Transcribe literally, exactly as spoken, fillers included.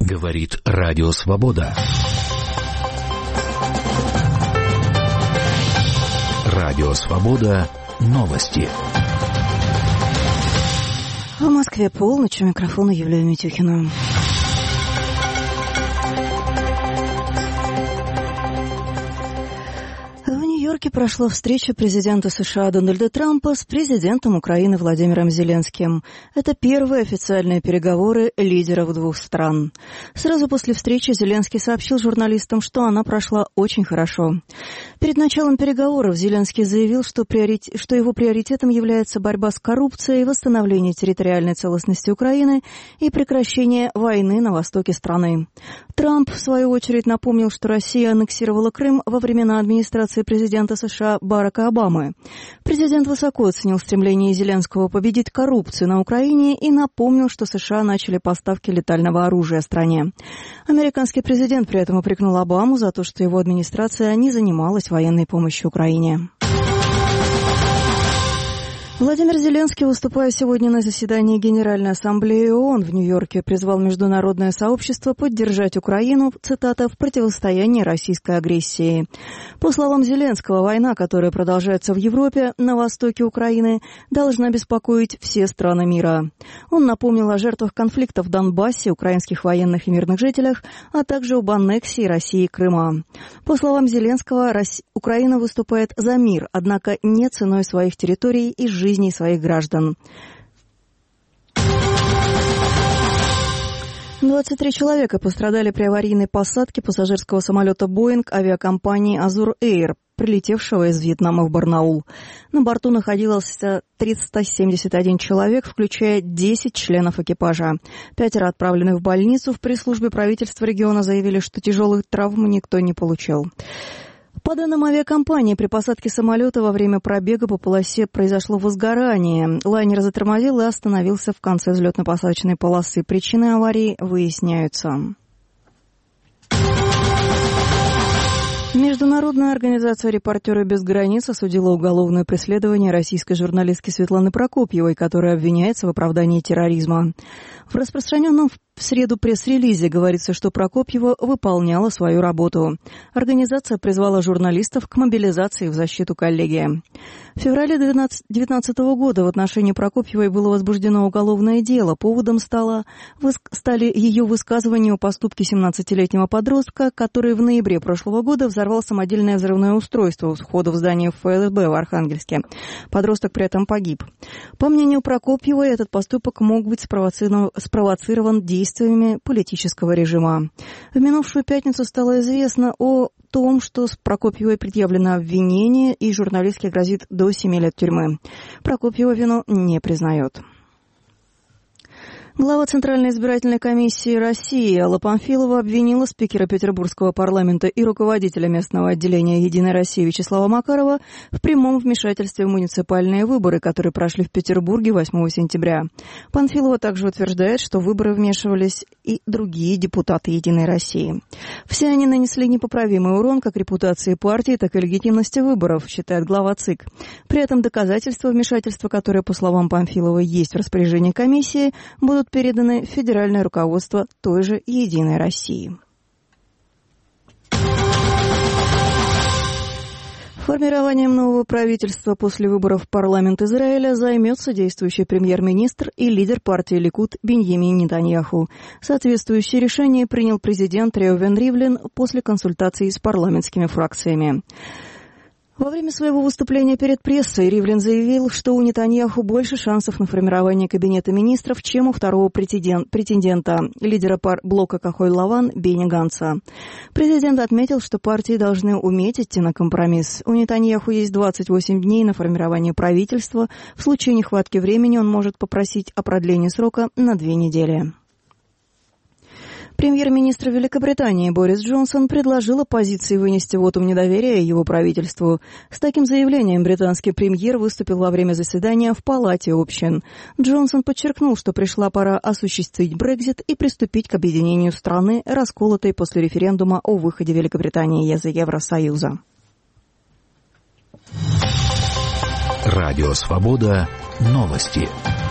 Говорит Радио Свобода. Радио Свобода. Новости. В Москве полночь. У микрофона Юлия Митюхина. В Нью-Йорке прошла встреча президента США Дональда Трампа с президентом Украины Владимиром Зеленским. Это первые официальные переговоры лидеров двух стран. Сразу после встречи Зеленский сообщил журналистам, что она прошла очень хорошо. Перед началом переговоров Зеленский заявил, что, приорит... что его приоритетом является борьба с коррупцией, восстановление территориальной целостности Украины и прекращение войны на востоке страны. Трамп, в свою очередь, напомнил, что Россия аннексировала Крым во времена администрации президента США Барака Обамы. Президент высоко оценил стремление Зеленского победить коррупцию на Украине и напомнил, что США начали поставки летального оружия стране. Американский президент при этом упрекнул Обаму за то, что его администрация не занималась военной помощью Украине. Владимир Зеленский, выступая сегодня на заседании Генеральной Ассамблеи ООН в Нью-Йорке, призвал международное сообщество поддержать Украину, цитата, «в противостоянии российской агрессии». По словам Зеленского, война, которая продолжается в Европе, на востоке Украины, должна беспокоить все страны мира. Он напомнил о жертвах конфликта в Донбассе, украинских военных и мирных жителях, а также об аннексии России Крыма. По словам Зеленского, Украина выступает за мир, однако не ценой своих территорий и жизни жизней своих граждан. двадцать три человека пострадали при аварийной посадке пассажирского самолета «Боинг» авиакомпании «Азур Эйр», прилетевшего из Вьетнама в Барнаул. На борту находилось триста семьдесят один человек, включая десять членов экипажа. Пятеро отправлены в больницу. В пресс-службе правительства региона заявили, что тяжелых травм никто не получил. По данным авиакомпании, при посадке самолета во время пробега по полосе произошло возгорание. Лайнер затормозил и остановился в конце взлетно-посадочной полосы. Причины аварии выясняются. Международная организация «Репортеры без границ» осудила уголовное преследование российской журналистки Светланы Прокопьевой, которая обвиняется в оправдании терроризма. В распространенном в среду пресс-релизе говорится, что Прокопьева выполняла свою работу. Организация призвала журналистов к мобилизации в защиту коллеги. В феврале две тысячи девятнадцатого года в отношении Прокопьевой было возбуждено уголовное дело. Поводом стало, стали ее высказывания о поступке семнадцатилетнего подростка, который в ноябре прошлого года взорвал самодельное взрывное устройство у входа в здание эф эс бэ в Архангельске. Подросток при этом погиб. По мнению Прокопьевой, этот поступок мог быть спровоцирован, спровоцирован действиями политического режима. В минувшую пятницу стало известно о том, что с Прокопьевой предъявлено обвинение и журналистке грозит до семи лет тюрьмы. Прокопьева вину не признает. Глава Центральной избирательной комиссии России Алла Памфилова обвинила спикера Петербургского парламента и руководителя местного отделения «Единой России» Вячеслава Макарова в прямом вмешательстве в муниципальные выборы, которые прошли в Петербурге восьмого сентября. Памфилова также утверждает, что в выборы вмешивались и другие депутаты «Единой России». Все они нанесли непоправимый урон как репутации партии, так и легитимности выборов, считает глава ЦИК. При этом доказательства вмешательства, которые, по словам Памфиловой, есть в распоряжении комиссии, будут переданы в федеральное руководство той же «Единой России». Формированием нового правительства после выборов в парламент Израиля займется действующий премьер-министр и лидер партии Ликуд Биньямин Нетаньяху. Соответствующее решение принял президент Реувен Ривлин после консультаций с парламентскими фракциями. Во время своего выступления перед прессой Ривлин заявил, что у Нетаньяху больше шансов на формирование кабинета министров, чем у второго претендента, лидера блока Кахоль-Лаван Бени Ганца. Президент отметил, что партии должны уметь идти на компромисс. У Нетаньяху есть двадцать восемь дней на формирование правительства. В случае нехватки времени он может попросить о продлении срока на две недели. Премьер-министр Великобритании Борис Джонсон предложил оппозиции вынести вотум недоверия его правительству. С таким заявлением британский премьер выступил во время заседания в Палате общин. Джонсон подчеркнул, что пришла пора осуществить Брексит и приступить к объединению страны, расколотой после референдума о выходе Великобритании из Евросоюза. Радио Свобода. Новости.